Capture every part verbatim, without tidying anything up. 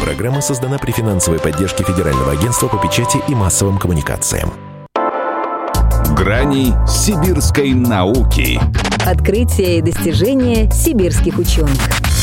Программа создана при финансовой поддержке Федерального агентства по печати и массовым коммуникациям. Грани сибирской науки. Открытия и достижения сибирских ученых.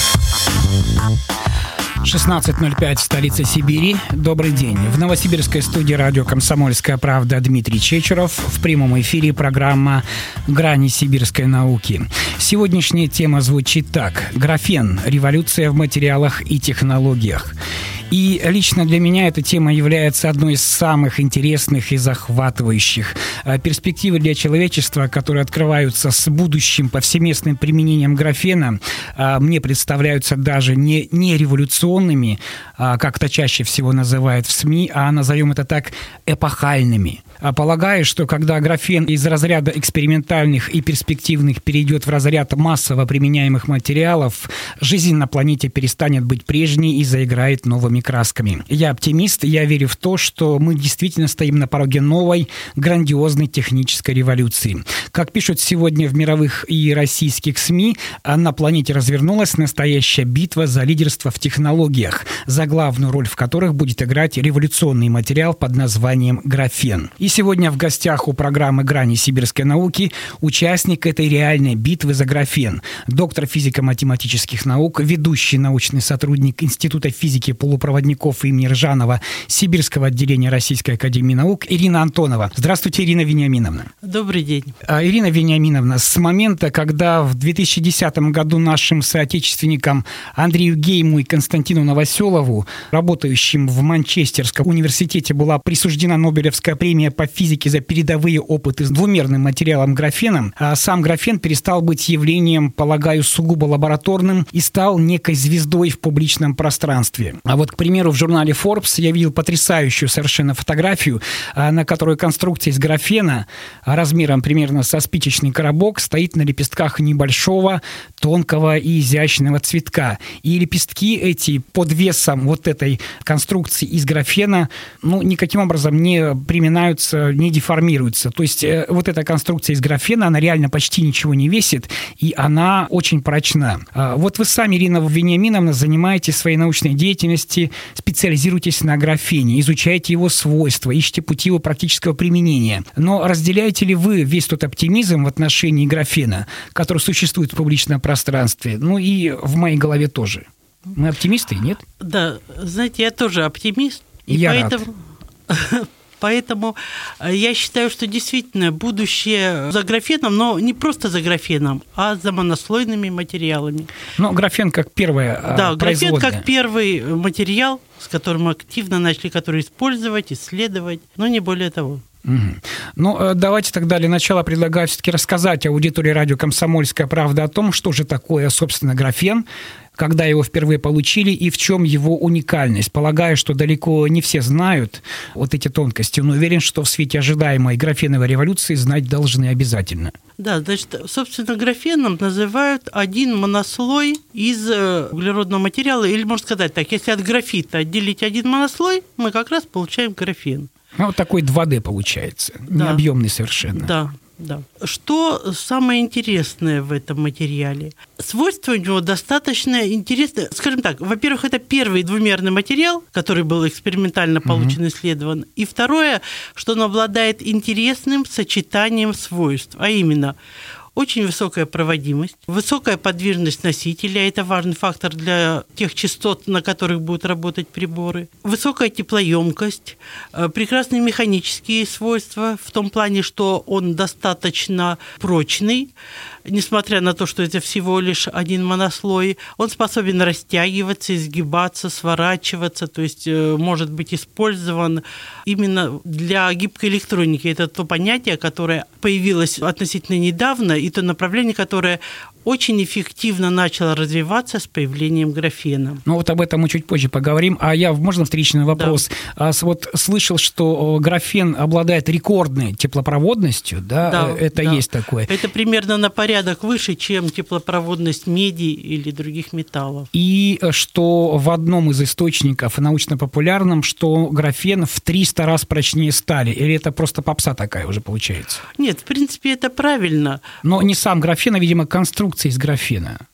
шестнадцать ноль пять в столице Сибири. Добрый день. В новосибирской студии радио «Комсомольская правда» Дмитрий Чечеров. В прямом эфире программа «Грани сибирской науки». Сегодняшняя тема звучит так. Графен. Революция в материалах и технологиях. И лично для меня эта тема является одной из самых интересных и захватывающих. Перспективы для человечества, которые открываются с будущим повсеместным применением графена, мне представляются даже не, не революционными, как это чаще всего называют в СМИ, а назовем это так, эпохальными. Полагаю, что когда графен из разряда экспериментальных и перспективных перейдет в разряд массово применяемых материалов, жизнь на планете перестанет быть прежней и заиграет новыми красками. Я оптимист, я верю в то, что мы действительно стоим на пороге новой, грандиозной технической революции. Как пишут сегодня в мировых и российских СМИ, на планете развернулась настоящая битва за лидерство в технологиях, за главную роль в которых будет играть революционный материал под названием графен. И сегодня в гостях у программы «Грани сибирской науки» участник этой реальной битвы за графен, доктор физико-математических наук, ведущий научный сотрудник Института физики полупроводников имени Ржанова Сибирского отделения Российской академии наук Ирина Антонова. Здравствуйте, Ирина Вениаминовна. Добрый день. Ирина Вениаминовна, с момента, когда в две тысячи десятом году нашим соотечественникам Андрею Гейму и Константину Новоселову, работающим в Манчестерском университете, была присуждена Нобелевская премия по физике за передовые опыты с двумерным материалом графеном, а сам графен перестал быть явлением, полагаю, сугубо лабораторным и стал некой звездой в публичном пространстве. А вот, к примеру, в журнале Forbes я видел потрясающую совершенно фотографию, на которой конструкция из графена размером примерно со спичечный коробок стоит на лепестках небольшого, тонкого и изящного цветка. И лепестки эти под весом вот этой конструкции из графена, ну, никаким образом не приминаются, не деформируются. То есть э, вот эта конструкция из графена, она реально почти ничего не весит, и она очень прочна. А вот вы сами, Ирина Вениаминовна, занимаетесь своей научной деятельностью, специализируетесь на графене, изучаете его свойства, ищете пути его практического применения. Но разделяете ли вы весь тот оптимизм в отношении графена, который существует в публичном пространстве? Ну и в моей голове тоже. Мы оптимисты, нет? Да, знаете, я тоже оптимист. И я поэтому... рад. Поэтому я считаю, что действительно будущее за графеном, но не просто за графеном, а за монослойными материалами. Но графен как первое Да, производное. графен как первый материал, с которым активно начали который использовать, исследовать, но не более того. Угу. Ну, давайте тогда для начала предлагаю все-таки рассказать аудитории радио «Комсомольская правда» о том, что же такое, собственно, графен, когда его впервые получили и в чем его уникальность. Полагаю, что далеко не все знают вот эти тонкости, но уверен, что в свете ожидаемой графеновой революции знать должны обязательно. Да, значит, собственно, графеном называют один монослой из углеродного материала, или, можно сказать так, если от графита отделить один монослой, мы как раз получаем графен. Ну, вот такой два дэ получается, да. Необъемный совершенно. Да. Да. Что самое интересное в этом материале? Свойства у него достаточно интересные. Скажем так, во-первых, это первый двумерный материал, который был экспериментально получен и угу. исследован. И второе, что он обладает интересным сочетанием свойств, а именно очень высокая проводимость, высокая подвижность носителя, это важный фактор для тех частот, на которых будут работать приборы, высокая теплоемкость, прекрасные механические свойства в том плане, что он достаточно прочный, несмотря на то, что это всего лишь один монослой, он способен растягиваться, изгибаться, сворачиваться, то есть может быть использован именно для гибкой электроники. Это то понятие, которое появилось относительно недавно, и то направление, которое очень эффективно начало развиваться с появлением графена. Ну вот об этом мы чуть позже поговорим. А я, можно встречный вопрос? Да. Вот слышал, что графен обладает рекордной теплопроводностью, да? Да, это да. есть такое. Это примерно на порядок выше, чем теплопроводность меди или других металлов. И что в одном из источников научно-популярном, что графен в триста раз прочнее стали. Или это просто попса такая уже получается? Нет, в принципе, это правильно. Но не сам графен, а, видимо, конструкция из графена.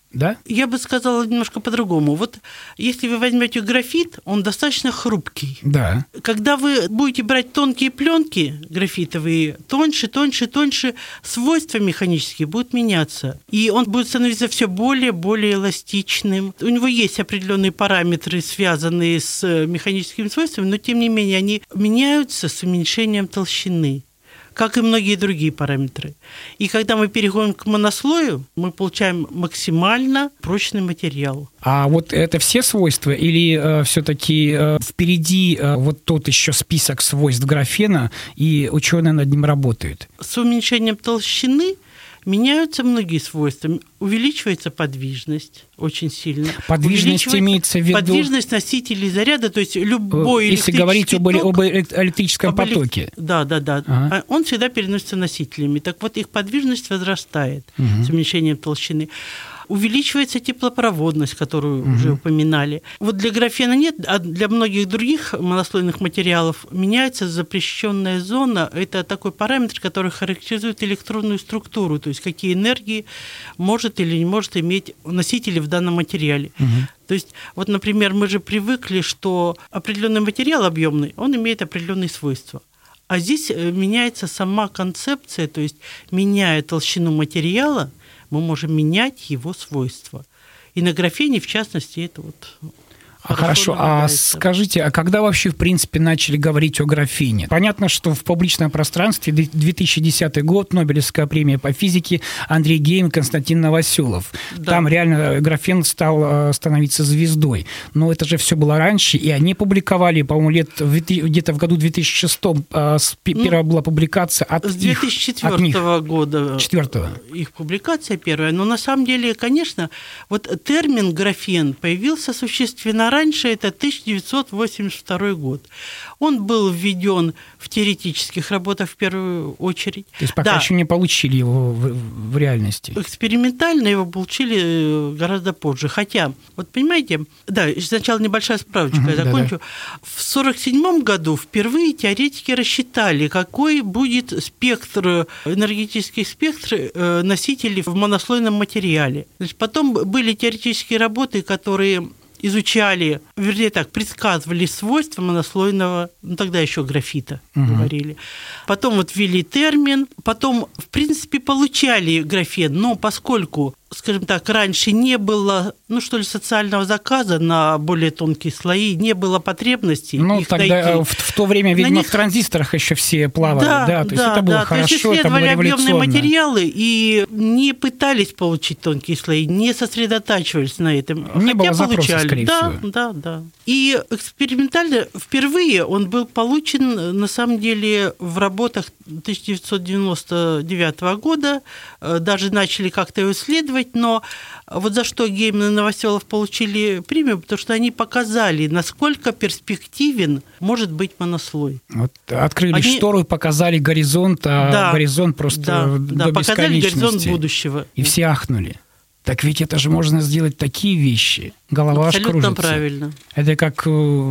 да? Я бы сказала немножко по-другому. Вот если вы возьмете графит, он достаточно хрупкий. Да. Когда вы будете брать тонкие пленки графитовые, тоньше, тоньше, тоньше, свойства механические будут меняться. И он будет становиться все более, более эластичным. У него есть определенные параметры, связанные с механическими свойствами, но тем не менее они меняются с уменьшением толщины, как и многие другие параметры. И когда мы переходим к монослою, мы получаем максимально прочный материал. А вот это все свойства или э, все-таки э, впереди э, вот тот еще список свойств графена, и ученые над ним работают? С уменьшением толщины меняются многие свойства. Увеличивается подвижность очень сильно. Подвижность имеется в виду... Подвижность носителей заряда, то есть любой Если говорить об, ток, об электрическом об элек... потоке. Да, да, да. Ага. Он всегда переносится носителями. Так вот, их подвижность возрастает угу. с уменьшением толщины. Увеличивается теплопроводность, которую угу. уже упоминали. Вот для графена нет, а для многих других монослойных материалов меняется запрещенная зона. Это такой параметр, который характеризует электронную структуру, то есть какие энергии может или не может иметь носитель в данном материале. Угу. То есть, вот, например, мы же привыкли, что определенный материал объемный, он имеет определенные свойства. А здесь меняется сама концепция, то есть, меняя толщину материала, мы можем менять его свойства. И на графене, в частности, это вот... А хорошо, а скажите, а когда вообще, в принципе, начали говорить о графене? Понятно, что в публичном пространстве две тысячи десятый год, Нобелевская премия по физике, Андрей Гейм, Константин Новоселов. Да. Там реально графен стал становиться звездой. Но это же все было раньше, и они публиковали, по-моему, лет где-то в году две тысячи шестом первая ну, была публикация от их. С две тысячи четвёртого года четвёртого. Их публикация первая. Но на самом деле, конечно, вот термин графен появился существенно раньше, это тысяча девятьсот восемьдесят второй год. Он был введен в теоретических работах в первую очередь. То есть пока да. еще не получили его в, в реальности. Экспериментально его получили гораздо позже. Хотя, вот понимаете, да, сначала небольшая справочка, uh-huh, я закончу. Да-да. В сорок седьмом году впервые теоретики рассчитали, какой будет спектр, энергетический спектр носителей в монослойном материале. Значит, потом были теоретические работы, которые изучали, вернее так, предсказывали свойства монослойного, ну тогда еще графита угу. говорили. Потом вот ввели термин, потом, в принципе, получали графен, но поскольку, скажем так, раньше не было, ну что ли, социального заказа на более тонкие слои, не было потребности ну, их тогда найти. В, в то время, видимо, них... в транзисторах еще все плавали, да, да, то да, есть это было да, хорошо, то есть исследовали это было объемные материалы и не пытались получить тонкие слои, не сосредотачивались на этом, не хотя было запроса, получали. Скорее да, всего. да, да. И экспериментально впервые он был получен, на самом деле, в работах тысяча девятьсот девяносто девятого года, даже начали как-то его исследовать, но вот за что Гейм и Новоселов получили премию, потому что они показали, насколько перспективен может быть монослой. Вот открыли они... штору и показали горизонт, а да, горизонт просто да, до да, показали бесконечности. Горизонт будущего. И все ахнули. Так ведь это же можно сделать такие вещи. Голова аж кружится. Абсолютно правильно. Это как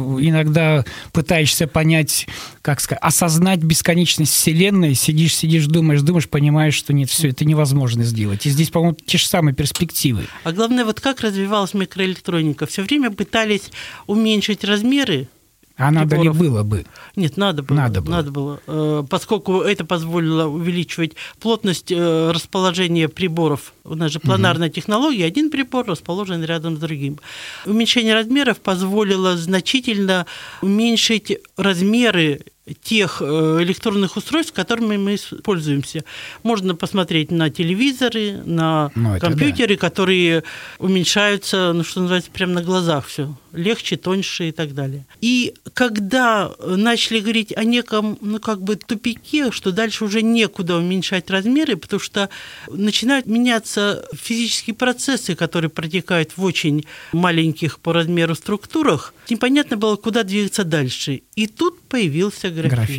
иногда пытаешься понять, как сказать, осознать бесконечность Вселенной, сидишь, сидишь, думаешь, думаешь, понимаешь, что нет, все это невозможно сделать. И здесь, по-моему, те же самые перспективы. А главное, вот как развивалась микроэлектроника. Все время пытались уменьшить размеры. А надо ли было бы? Нет, надо было. Надо было. Надо было. Поскольку это позволило увеличивать плотность расположения приборов. У нас же планарная угу. технология, один прибор расположен рядом с другим. Уменьшение размеров позволило значительно уменьшить размеры тех электронных устройств, которыми мы пользуемся. Можно посмотреть на телевизоры, на ну, компьютеры, да. которые уменьшаются, ну, что называется, прямо на глазах все. Легче, тоньше и так далее. И когда начали говорить о неком, ну, как бы тупике, что дальше уже некуда уменьшать размеры, потому что начинают меняться физические процессы, которые протекают в очень маленьких по размеру структурах, непонятно было, куда двигаться дальше. И тут появился графен. графен.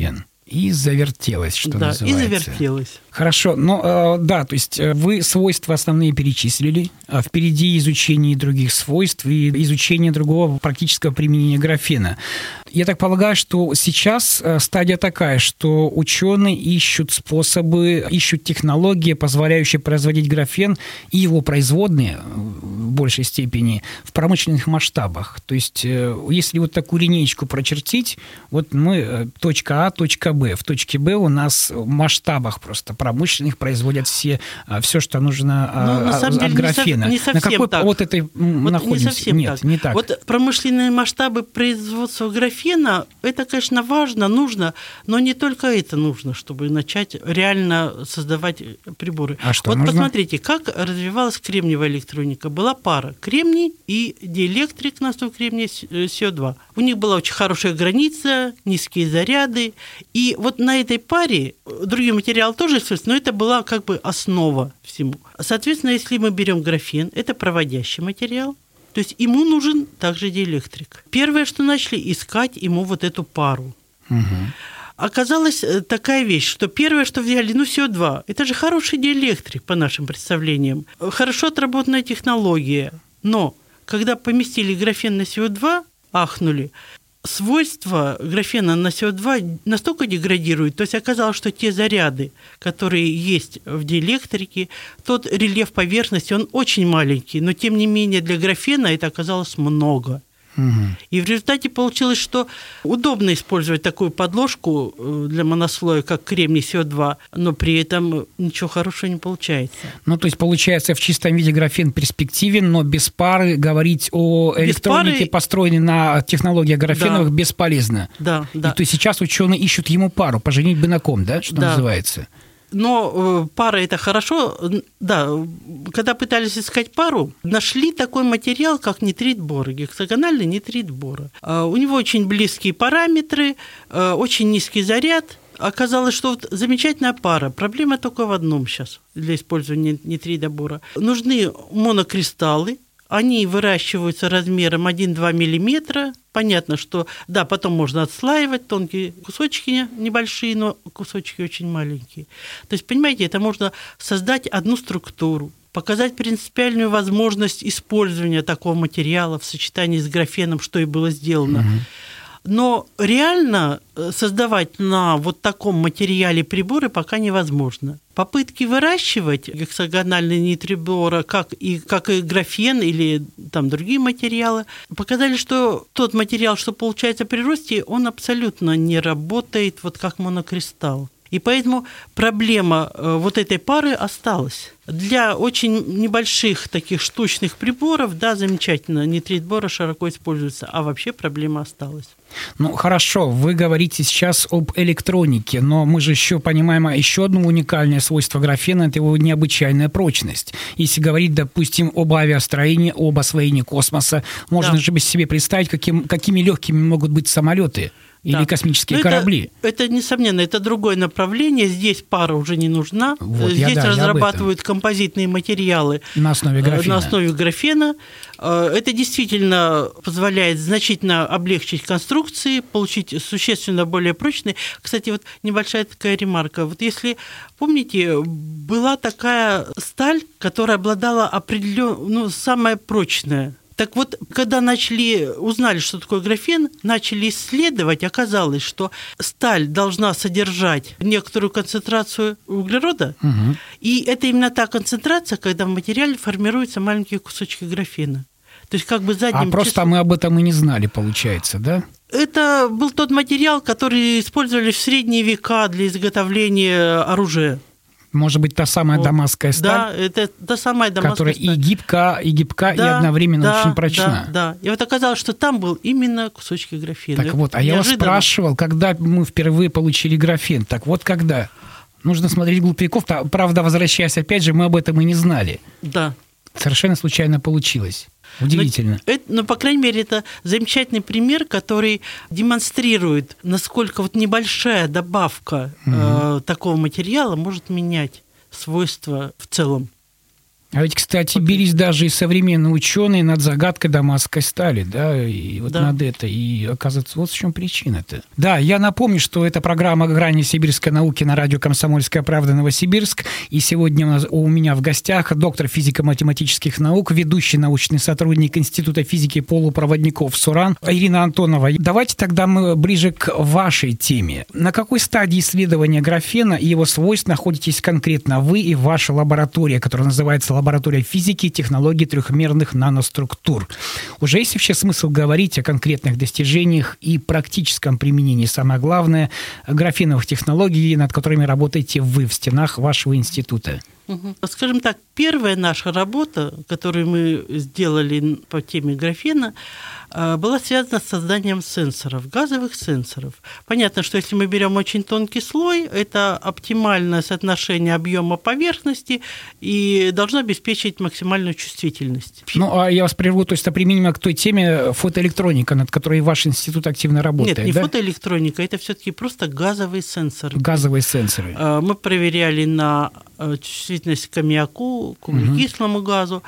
И завертелось, что да, называется. И завертелось. Хорошо, но э, да, то есть вы свойства основные перечислили, а впереди изучение других свойств и изучение другого практического применения графена. Я так полагаю, что сейчас стадия такая, что ученые ищут способы, ищут технологии, позволяющие производить графен и его производные в большей степени в промышленных масштабах. То есть если вот такую линеечку прочертить, вот мы точка А, точка Б. В точке Б у нас в масштабах просто промышленных производят все, все, что нужно ну, на самом от деле, графена. Не, со, не совсем на какой так. Вот этой вот находимся? Не совсем Нет, так. не так. Вот промышленные масштабы производства графена, это, конечно, важно, нужно, но не только это нужно, чтобы начать реально создавать приборы. А что вот нужно? Посмотрите, как развивалась кремниевая электроника. Была пара кремний и диэлектрик на основе кремния Си О два. У них была очень хорошая граница, низкие заряды. И вот на этой паре другие материалы тоже используются, но это была как бы основа всему. Соответственно, если мы берем графен, это проводящий материал, то есть ему нужен также диэлектрик. Первое, что начали искать ему вот эту пару. Угу. Оказалась такая вещь, что первое, что взяли, ну, Си О два, это же хороший диэлектрик, по нашим представлениям. Хорошо отработанная технология. Но когда поместили графен на Си О два, ахнули. Свойства графена на Си О два настолько деградируют, то есть оказалось, что те заряды, которые есть в диэлектрике, тот рельеф поверхности, он очень маленький, но тем не менее для графена это оказалось много. Угу. И в результате получилось, что удобно использовать такую подложку для монослоя, как кремний Си О два, но при этом ничего хорошего не получается. Ну, то есть, получается, в чистом виде графен перспективен, но без пары говорить о без электронике, пары... построенной на технологиях графеновых, да. бесполезно. Да, да. И, то есть сейчас ученые ищут ему пару, поженить бы на ком, да, что да. называется? Но э, пара – это хорошо. Да, когда пытались искать пару, нашли такой материал, как нитрид бора, гексагональный нитрид бора. Э, у него очень близкие параметры, э, очень низкий заряд. Оказалось, что вот замечательная пара. Проблема только в одном сейчас для использования нитрида бора. Нужны монокристаллы. Они выращиваются размером один-два миллиметра. Понятно, что, да, потом можно отслаивать тонкие кусочки небольшие, но кусочки очень маленькие. То есть, понимаете, это можно создать одну структуру, показать принципиальную возможность использования такого материала в сочетании с графеном, что и было сделано. Угу. Но реально создавать на вот таком материале приборы пока невозможно. Попытки выращивать гексагональный нитрид бора, как и, как и графен или там другие материалы, показали, что тот материал, что получается при росте, он абсолютно не работает вот как монокристалл. И поэтому проблема вот этой пары осталась. Для очень небольших таких штучных приборов, да, замечательно, нитрид бора широко используется, а вообще проблема осталась. Ну, хорошо, вы говорите сейчас об электронике, но мы же еще понимаем еще одно уникальное свойство графена – это его необычайная прочность. Если говорить, допустим, об авиастроении, об освоении космоса, можно да. же себе представить, каким, какими легкими могут быть самолеты. Или да. космические Но корабли. Это, это, несомненно, это другое направление. Здесь пара уже не нужна. Вот, Здесь я, да, разрабатывают композитные материалы на основе графена. На основе графена. Это действительно позволяет значительно облегчить конструкции, получить существенно более прочные. Кстати, вот небольшая такая ремарка. Вот если помните, была такая сталь, которая обладала определенной, ну, самая прочная. Так вот, когда начали, узнали, что такое графен, начали исследовать, оказалось, что сталь должна содержать некоторую концентрацию углерода, угу. и это именно та концентрация, когда в материале формируются маленькие кусочки графена. То есть как бы задним А просто числом... мы об этом и не знали, получается, да? Это был тот материал, который использовали в средние века для изготовления оружия. Может быть, та самая вот. дамасская сталь? Да, это та самая дамасская которая сталь. Которая и гибка, и гибка, да, и одновременно да, очень прочна. Да, да. И вот оказалось, что там был именно кусочки графена. Так вот, а Неожиданно. я вас спрашивал, когда мы впервые получили графен. Так вот, когда? Нужно смотреть глупиков. Правда, возвращаясь, опять же, мы об этом и не знали. Да. Совершенно случайно получилось. Удивительно. Но, это, но, по крайней мере, это замечательный пример, который демонстрирует, насколько вот небольшая добавка угу. э, такого материала может менять свойства в целом. А ведь, кстати, бились даже и современные ученые над загадкой дамасской стали, да, и вот да. над этой. И, оказывается, вот в чем причина-то. Да, я напомню, что это программа «Грани сибирской науки» на радио «Комсомольская правда» Новосибирск. И сегодня у, нас, у меня в гостях доктор физико-математических наук, ведущий научный сотрудник Института физики полупроводников СУРАН Ирина Антонова. Давайте тогда мы ближе к вашей теме. На какой стадии исследования графена и его свойств находитесь конкретно вы и ваша лаборатория, которая называется лаборатория физики и технологий трехмерных наноструктур? Уже есть вообще смысл говорить о конкретных достижениях и практическом применении, самое главное, графеновых технологий, над которыми работаете вы в стенах вашего института? Угу. Скажем так, первая наша работа, которую мы сделали по теме графена, была связана с созданием сенсоров, газовых сенсоров. Понятно, что если мы берем очень тонкий слой, это оптимальное соотношение объема поверхности и должно обеспечить максимальную чувствительность. Ну, а я вас прерву, то есть это применимо к той теме фотоэлектроника, над которой ваш институт активно работает, Нет, не да? фотоэлектроника, это все-таки просто газовые сенсоры. Газовые сенсоры. Мы проверяли на чувствительность к аммиаку, к углекислому угу. газу.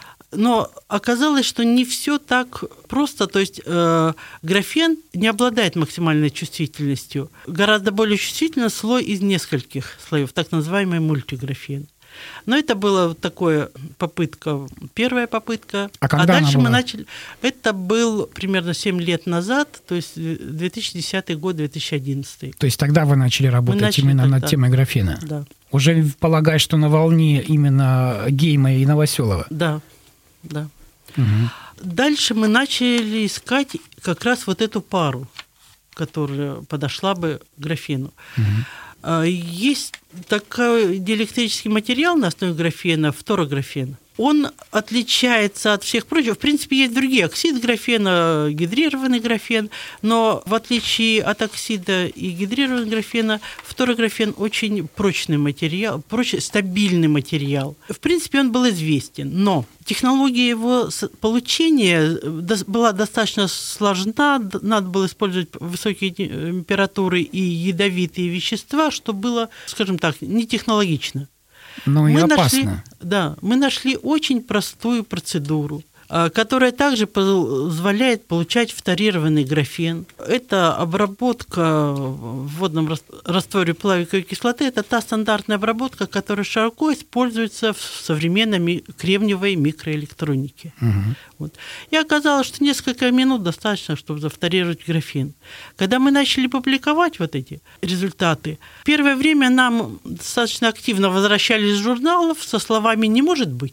Но оказалось, что не все так просто. То есть э, графен не обладает максимальной чувствительностью. Гораздо более чувствительный слой из нескольких слоев, так называемый мультиграфен. Но это была такая попытка, первая попытка. А, когда а дальше она была? мы начали... Это был примерно семь лет назад, то есть две тысячи десятый год, две тысячи одиннадцатый. То есть тогда вы начали работать начали именно тогда. над темой графена? Да. Уже полагаю, что на волне именно Гейма и Новоселова? Да, да. Угу. Дальше мы начали искать как раз вот эту пару, которая подошла бы к графену. Угу. Есть такой диэлектрический материал на основе графена, фторографен. Он отличается от всех прочих. В принципе, есть другие. Оксид графена, гидрированный графен. Но в отличие от оксида и гидрированного графена, фторографен очень прочный материал, прочный, стабильный материал. В принципе, он был известен. Но технология его получения была достаточно сложна. Надо было использовать высокие температуры и ядовитые вещества, что было, скажем так, не технологично. Ну и мы опасно. Нашли, да, мы нашли очень простую процедуру, которая также позволяет получать фторированный графен. Это обработка в водном растворе плавиковой кислоты. Это та стандартная обработка, которая широко используется в современной кремниевой микроэлектронике. Угу. Вот. И оказалось, что несколько минут достаточно, чтобы зафторировать графен. Когда мы начали публиковать вот эти результаты, первое время нам достаточно активно возвращались из журналов со словами «не может быть».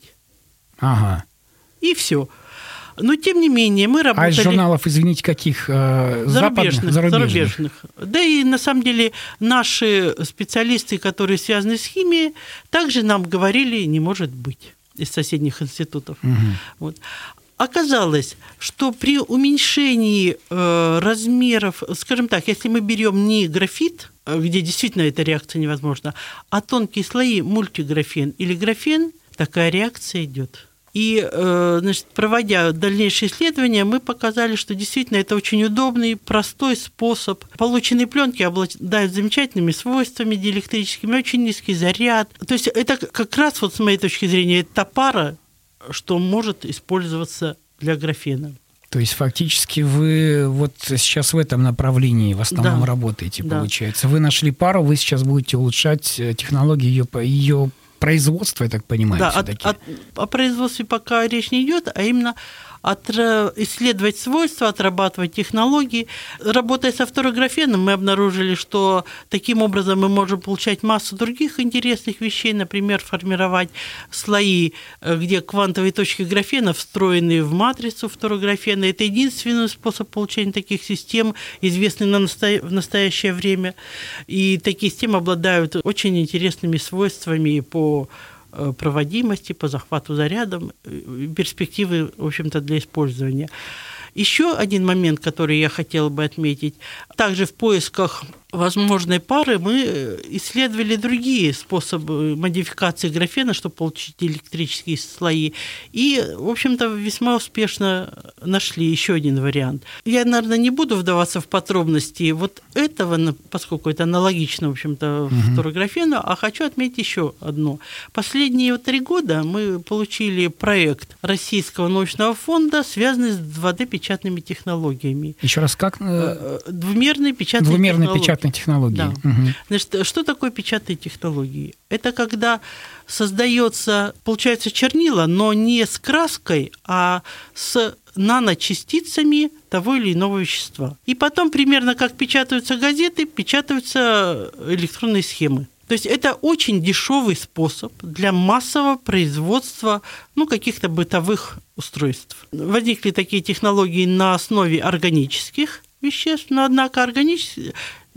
Ага. И все. Но, тем не менее, мы работали... А из журналов, извините, каких? Э, зарубежных, западных? Зарубежных. зарубежных. Да и, на самом деле, наши специалисты, которые связаны с химией, также нам говорили «не может быть» из соседних институтов. Угу. Вот. Оказалось, что при уменьшении э, размеров, скажем так, если мы берем не графит, где действительно эта реакция невозможна, а тонкие слои, мультиграфен или графен, такая реакция идет. И, значит, проводя дальнейшие исследования, мы показали, что действительно это очень удобный, простой способ. Полученные пленки обладают замечательными свойствами диэлектрическими, очень низкий заряд. То есть это как раз, вот с моей точки зрения, это та пара, что может использоваться для графена. То есть фактически вы вот сейчас в этом направлении в основном да. работаете, получается. Да. Вы нашли пару, вы сейчас будете улучшать технологии ее, ее производство, я так понимаю, да, все-таки. От, от, о производстве пока речь не идет, а именно от, исследовать свойства, отрабатывать технологии. Работая со фторографеном, мы обнаружили, что таким образом мы можем получать массу других интересных вещей, например, формировать слои, где квантовые точки графена встроены в матрицу фторографена. Это единственный способ получения таких систем, известный на насто... в настоящее время. И такие системы обладают очень интересными свойствами по проводимости, по захвату зарядом, перспективы, в общем-то, для использования. Еще один момент, который я хотела бы отметить. Также в поисках возможной пары мы исследовали другие способы модификации графена, чтобы получить электрические слои. И, в общем-то, весьма успешно нашли еще один вариант. Я, наверное, не буду вдаваться в подробности вот этого, поскольку это аналогично, в общем-то, угу. фторографену, а хочу отметить еще одно. Последние три года мы получили проект Российского научного фонда, связанный с два дэ-печатными технологиями. Еще раз, как? Двумерные печатные Двумерные технологии. печатные технологии. Да. Угу. Значит, что такое печатные технологии? Это когда создается, получается, чернила, но не с краской, а с наночастицами того или иного вещества. И потом, примерно как печатаются газеты, печатаются электронные схемы. То есть это очень дешевый способ для массового производства ну, каких-то бытовых устройств. Возникли такие технологии на основе органических веществ, но, однако, органические,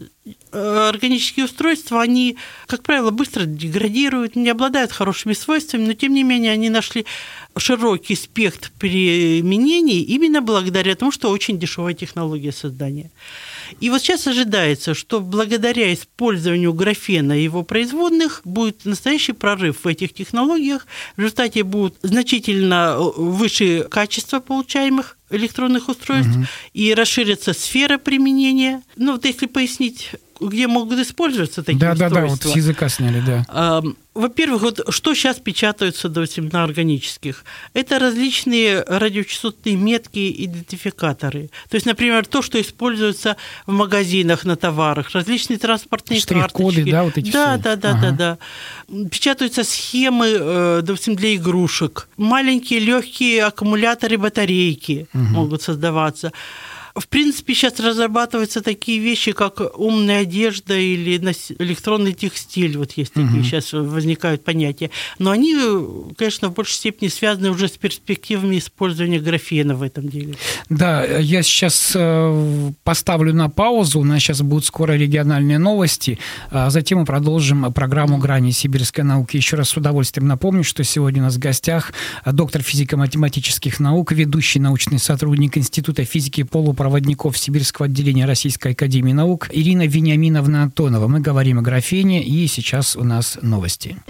органические устройства, они, как правило, быстро деградируют, не обладают хорошими свойствами, но, тем не менее, они нашли широкий спектр применений именно благодаря тому, что очень дешевая технология создания. И вот сейчас ожидается, что благодаря использованию графена и его производных будет настоящий прорыв в этих технологиях. В результате будут значительно выше качество получаемых электронных устройств угу. и расширится сфера применения. Ну, вот если пояснить, где могут использоваться такие да, устройства. Да-да-да, вот с языка сняли, да. Во-первых, вот что сейчас печатаются, допустим, на органических? Это различные радиочастотные метки, идентификаторы. То есть, например, то, что используется в магазинах на товарах, различные транспортные штрих-коды, карточки. да, вот эти да, все. Да, да, ага. да, да. Печатаются схемы, допустим, для игрушек. Маленькие легкие аккумуляторы, батарейки угу. могут создаваться. В принципе, сейчас разрабатываются такие вещи, как умная одежда или электронный текстиль. Вот есть такие угу. сейчас возникают понятия. Но они, конечно, в большей степени связаны уже с перспективами использования графена в этом деле. Да, я сейчас поставлю на паузу. У нас сейчас будут скоро региональные новости. А затем мы продолжим программу «Грани сибирской науки». Еще раз с удовольствием напомню, что сегодня у нас в гостях доктор физико-математических наук, ведущий научный сотрудник Института физики и полупроводников Сибирского отделения Российской академии наук Ирина Вениаминовна Антонова. Мы говорим о графене, и сейчас у нас новости.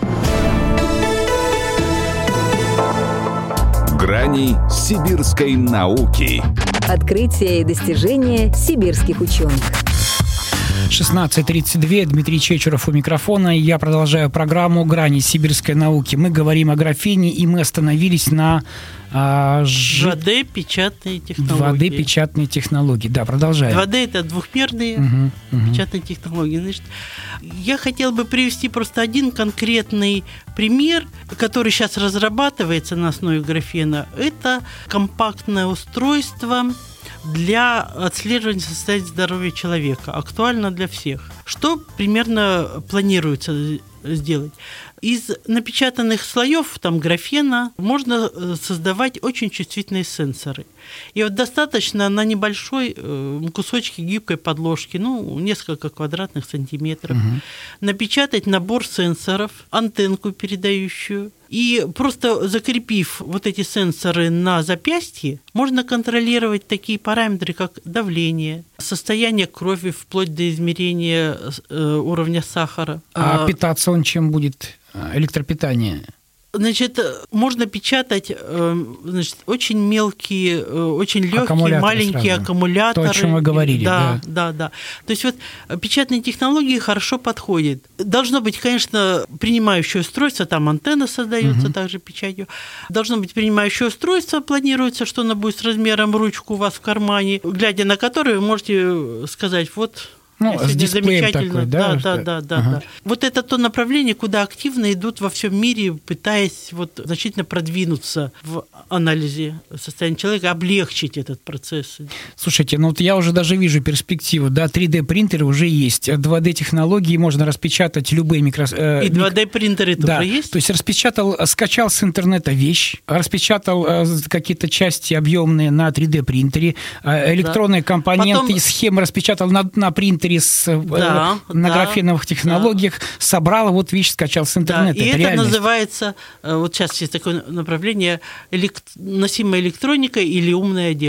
Грани сибирской науки. Открытия и достижения сибирских ученых. шестнадцать тридцать два. Дмитрий Чечеров у микрофона. Я продолжаю программу «Грани сибирской науки». Мы говорим о графене, и мы остановились на а, ж... два дэ-печатные технологии. два дэ-печатные технологии. Да, продолжаем. два дэ – это двухмерные угу, угу. печатные технологии. Значит, я хотела бы привести просто один конкретный пример, который сейчас разрабатывается на основе графена. Это компактное устройство для отслеживания состояния здоровья человека. Актуально для всех. Что примерно планируется сделать? Из напечатанных слоев там, графена можно создавать очень чувствительные сенсоры. И вот достаточно на небольшой кусочке гибкой подложки, ну, несколько квадратных сантиметров, угу. напечатать набор сенсоров, антенку передающую, и просто закрепив вот эти сенсоры на запястье, можно контролировать такие параметры, как давление, состояние крови, вплоть до измерения уровня сахара. А питаться он чем будет? Электропитание? Значит, можно печатать значит, очень мелкие, очень легкие, маленькие сразу. аккумуляторы. То, о чем вы говорили. Да, да, да, да. То есть вот печатные технологии хорошо подходят. Должно быть, конечно, принимающее устройство, там антенна создается угу. также печатью. Должно быть принимающее устройство, планируется, что оно будет с размером ручку у вас в кармане, глядя на которое вы можете сказать, вот... Ну, с дисплеем такой, да? Да, да, да, да, ага. да. Вот это то направление, куда активно идут во всем мире, пытаясь вот значительно продвинуться в анализе состояния человека, облегчить этот процесс. Слушайте, ну вот я уже даже вижу перспективу, да, три дэ-принтеры уже есть, два дэ-технологии, можно распечатать любые микро... Э, И два дэ-принтеры тоже да. есть? То есть распечатал, скачал с интернета вещь, распечатал э, какие-то части объемные на три дэ-принтере, э, электронные да. компоненты Потом... и схемы распечатал на, на принтере с, да, э, на да, графеновых технологиях, да. собрал, вот видишь, скачал с интернета. Да, и это, это реальность. называется, вот сейчас есть такое направление, элект... носимая электроника или умная одежда.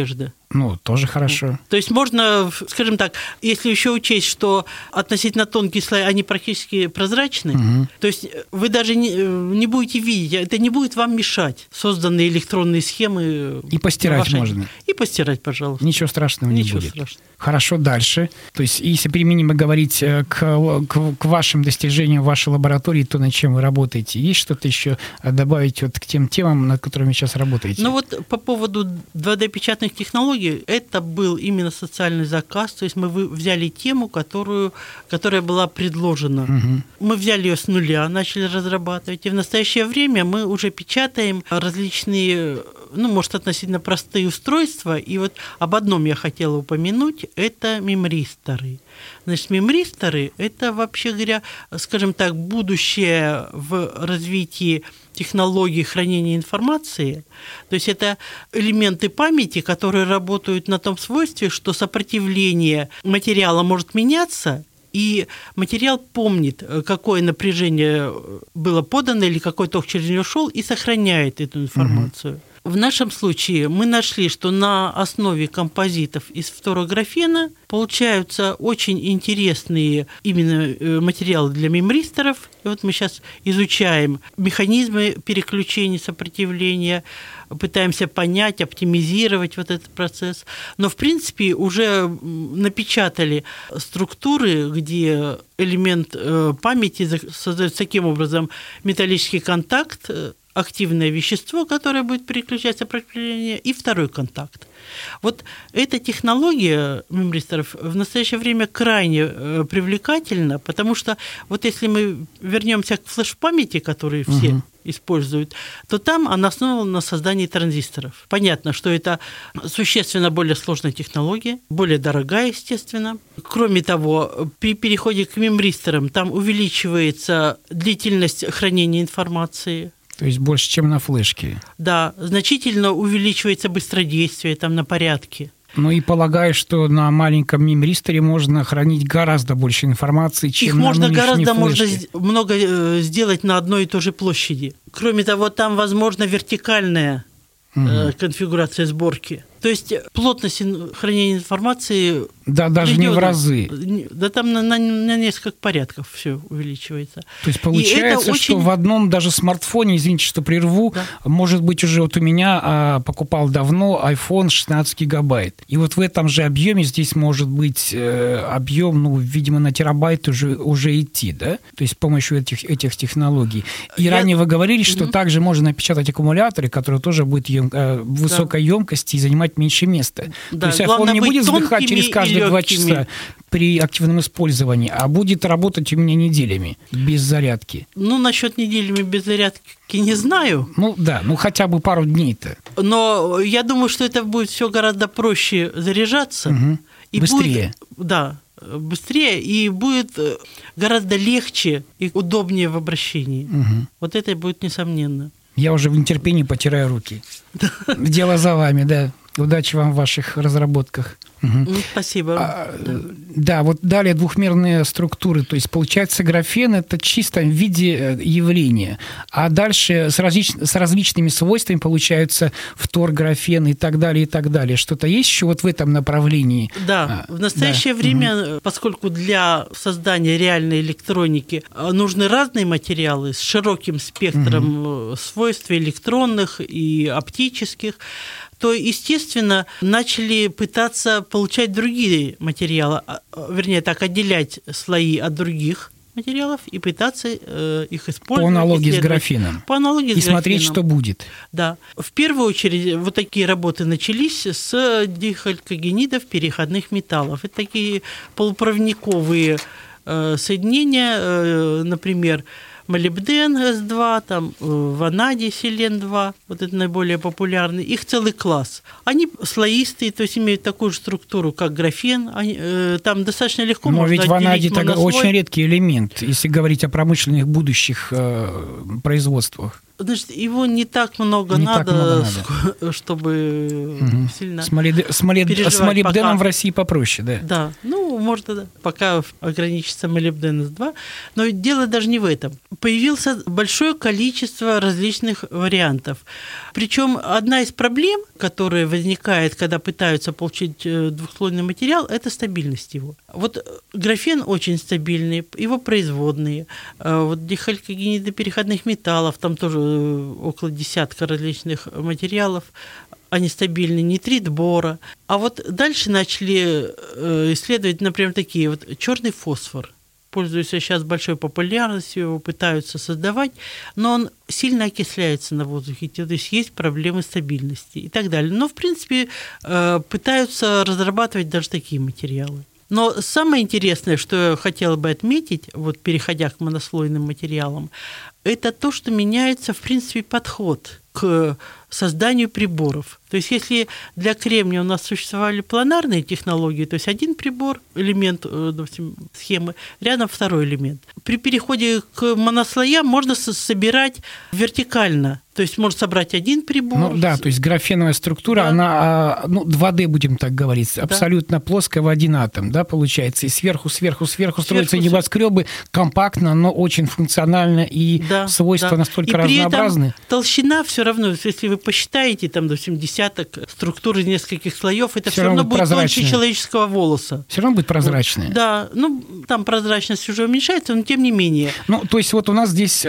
Ну, тоже хорошо. То есть можно, скажем так, если еще учесть, что относительно тонкие слои, они практически прозрачны, угу. то есть вы даже не, не будете видеть, это не будет вам мешать созданные электронные схемы. И постирать вашей... можно. И постирать, пожалуйста. Ничего страшного Ничего не будет. Страшного. Хорошо, дальше. То есть, если применимо говорить к, к, к вашим достижениям в вашей лаборатории, то над чем вы работаете? Есть что-то еще добавить вот к тем темам, над которыми сейчас работаете? Ну вот по поводу два дэ-печатных технологий, это был именно социальный заказ, то есть мы взяли тему, которую, которая была предложена. Угу. Мы взяли ее с нуля, начали разрабатывать, и в настоящее время мы уже печатаем различные, ну, может, относительно простые устройства, и вот об одном я хотела упомянуть, это мемристоры. Значит, мемристоры – это, вообще говоря, скажем так, будущее в развитии технологий хранения информации. То есть это элементы памяти, которые работают на том свойстве, что сопротивление материала может меняться, и материал помнит, какое напряжение было подано или какой ток через него шел, и сохраняет эту информацию. Угу. В нашем случае мы нашли, что на основе композитов из фторографена получаются очень интересные именно материалы для мемристоров. И вот мы сейчас изучаем механизмы переключения сопротивления, пытаемся понять, оптимизировать вот этот процесс. Но, в принципе, уже напечатали структуры, где элемент памяти создает таким образом металлический контакт, активное вещество, которое будет переключать сопротивление, и второй контакт. Вот эта технология мемристоров в настоящее время крайне привлекательна, потому что вот если мы вернемся к флеш-памяти, которые все угу. используют, то там она основана на создании транзисторов. Понятно, что это существенно более сложная технология, более дорогая, естественно. Кроме того, при переходе к мемристорам там увеличивается длительность хранения информации. То есть больше, чем на флешке. Да, значительно увеличивается быстродействие там на порядке. Ну и полагаю, что на маленьком мемристоре можно хранить гораздо больше информации, чем Их на можно гораздо флешке. можно много сделать на одной и той же площади. Кроме того, там возможна вертикальная угу. конфигурация сборки. То есть плотность хранения информации... Да, даже не в разы. Да там на, на, на несколько порядков все увеличивается. То есть получается, очень... что в одном даже смартфоне, извините, что прерву, да. может быть, уже вот у меня а, покупал давно iPhone шестнадцать гигабайт. И вот в этом же объеме здесь может быть э, объем, ну, видимо, на терабайт уже, уже идти, да? То есть с помощью этих, этих технологий. И Я... ранее вы говорили, что mm-hmm. также можно напечатать аккумуляторы, которые тоже будут ем... э, высокой да. емкости и занимать меньше места. Да, то есть iPhone не будет сдыхать через каждые два часа при активном использовании, а будет работать у меня неделями без зарядки. Ну, насчет неделями без зарядки не знаю. Ну да, ну хотя бы пару дней-то. Но я думаю, что это будет все гораздо проще заряжаться. Угу. И быстрее. Будет, да, быстрее, и будет гораздо легче и удобнее в обращении. Угу. Вот это будет несомненно. Я уже в нетерпении потираю руки. Дело за вами, да. Удачи вам в ваших разработках. Угу. Спасибо. А, да, вот далее двухмерные структуры. То есть, получается, графен – это в чистом виде явление. А дальше с, различ... с различными свойствами получаются фтор, графен и так далее, и так далее. Что-то есть еще вот в этом направлении? Да. В настоящее да. время, угу. поскольку для создания реальной электроники нужны разные материалы с широким спектром угу. свойств электронных и оптических, то, естественно, начали пытаться получать другие материалы, вернее, так, отделять слои от других материалов и пытаться э, их использовать. По аналогии с графеном. По аналогии и с графеном. смотреть, что будет. Да. В первую очередь, вот такие работы начались с дихалькогенидов переходных металлов. Это такие полупроводниковые э, соединения, э, например, молибден эс два, там, ванадий селен два, вот это наиболее популярный, их целый класс. Они слоистые, то есть имеют такую же структуру, как графен, они, э, там достаточно легко Но можно ведь ванадий это монослой. очень редкий элемент, если говорить о промышленных будущих э, производствах. Значит, его не так много, не надо, так много надо, чтобы угу. сильно С, молид... с, молид... с молибденом пока... в России попроще, да? Да, ну, можно да, пока ограничиться молибден эс два. Но дело даже не в этом. Появилось большое количество различных вариантов. Причем одна из проблем, которая возникает, когда пытаются получить двухслойный материал, это стабильность его. Вот графен очень стабильный, его производные. Вот дихалькогениды переходных металлов, там тоже около десятка различных материалов, они стабильны, нитрит бора. А вот дальше начали исследовать, например, такие вот черный фосфор. Пользуется сейчас большой популярностью, его пытаются создавать, но он сильно окисляется на воздухе, то есть есть проблемы стабильности и так далее. Но, в принципе, пытаются разрабатывать даже такие материалы. Но самое интересное, что я хотела бы отметить, вот переходя к монослойным материалам, это то, что меняется, в принципе, подход к созданию приборов. То есть если для кремния у нас существовали планарные технологии, то есть один прибор, элемент, допустим, схемы, рядом второй элемент. При переходе к монослоям можно собирать вертикально. То есть можно собрать один прибор. Ну да, то есть графеновая структура, да. Она, ну, два дэ, будем так говорить, да. Абсолютно плоская в один атом, да, получается. И сверху, сверху, сверху, сверху строятся небоскребы компактно, но очень функционально, и да, свойства да. настолько и разнообразны. При этом толщина все равно, если вы посчитаете, там, допустим, десяток структур из нескольких слоев, это все, все равно будет тоньше человеческого волоса. Все равно будет прозрачное. Вот. Да, ну, там прозрачность уже уменьшается, но тем не менее. Ну, то есть вот у нас здесь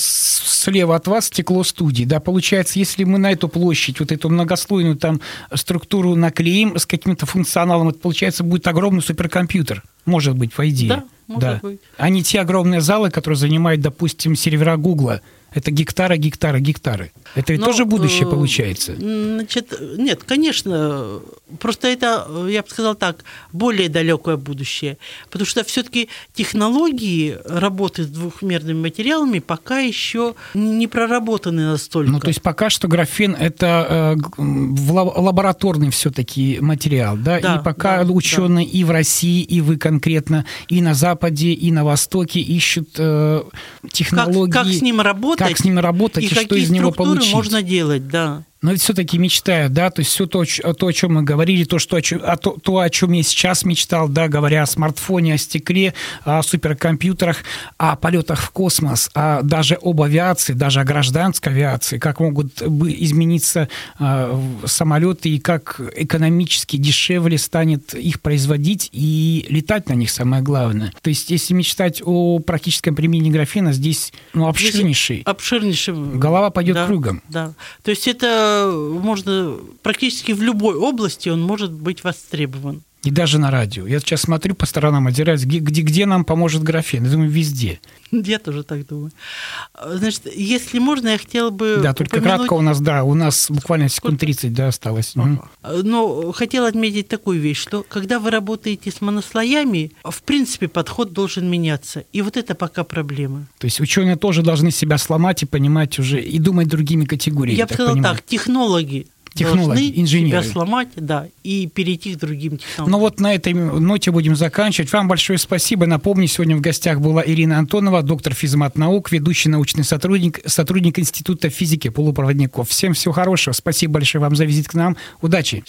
слева от вас стекло студии, да, получается, если мы на эту площадь, вот эту многослойную там структуру наклеим с каким-то функционалом, это, получается, будет огромный суперкомпьютер, может быть, по идее. Да, может да. быть. А не те огромные залы, которые занимают, допустим, сервера Гугла. Это гектары, гектары, гектары. Это ведь Но, тоже будущее получается? Значит, нет, конечно. Просто это, я бы сказал так, более далекое будущее. Потому что все-таки технологии работы с двухмерными материалами пока еще не проработаны настолько. Ну, то есть пока что графен – это э, лабораторный все-таки материал, да? да и пока да, ученые да. и в России, и вы конкретно, и на Западе, и на Востоке ищут э, технологии. Как, как с ним работать? Как с ним работать и, и что из него получить. Какие структуры можно делать, да. Но ведь все-таки мечтаю, да, то есть все то, то, о чем мы говорили, то, что, о, то, то, о чем я сейчас мечтал, да, говоря о смартфоне, о стекле, о суперкомпьютерах, о полетах в космос, а даже об авиации, даже о гражданской авиации, как могут измениться э, самолеты и как экономически дешевле станет их производить и летать на них, самое главное. То есть если мечтать о практическом применении графена, здесь ну, обширнейший. Обширнейший. Голова пойдет да, кругом. Да, то есть это можно практически в любой области он может быть востребован. И даже на радио. Я сейчас смотрю по сторонам, отдираюсь, где, где, где нам поможет графен. Я думаю, везде. Я тоже так думаю. Значит, если можно, я хотела бы Да, только упомянуть... кратко у нас, да, у нас буквально секунд тридцать, да, осталось. Угу. Но хотела отметить такую вещь, что когда вы работаете с монослоями, в принципе, подход должен меняться. И вот это пока проблема. То есть ученые тоже должны себя сломать и понимать уже, и думать другими категориями. Я бы сказала так, технологи Технологии, инженеры. Себя сломать, да, и перейти к другим технологиям. Ну вот на этой ноте будем заканчивать. Вам большое спасибо. Напомню, сегодня в гостях была Ирина Антонова, доктор физмат-наук, ведущий научный сотрудник, сотрудник Института физики полупроводников. Всем всего хорошего. Спасибо большое вам за визит к нам. Удачи.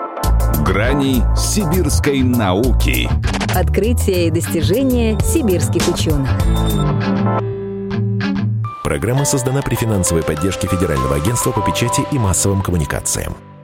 Грани сибирской науки. Открытия и достижения сибирских ученых. Программа создана при финансовой поддержке Федерального агентства по печати и массовым коммуникациям.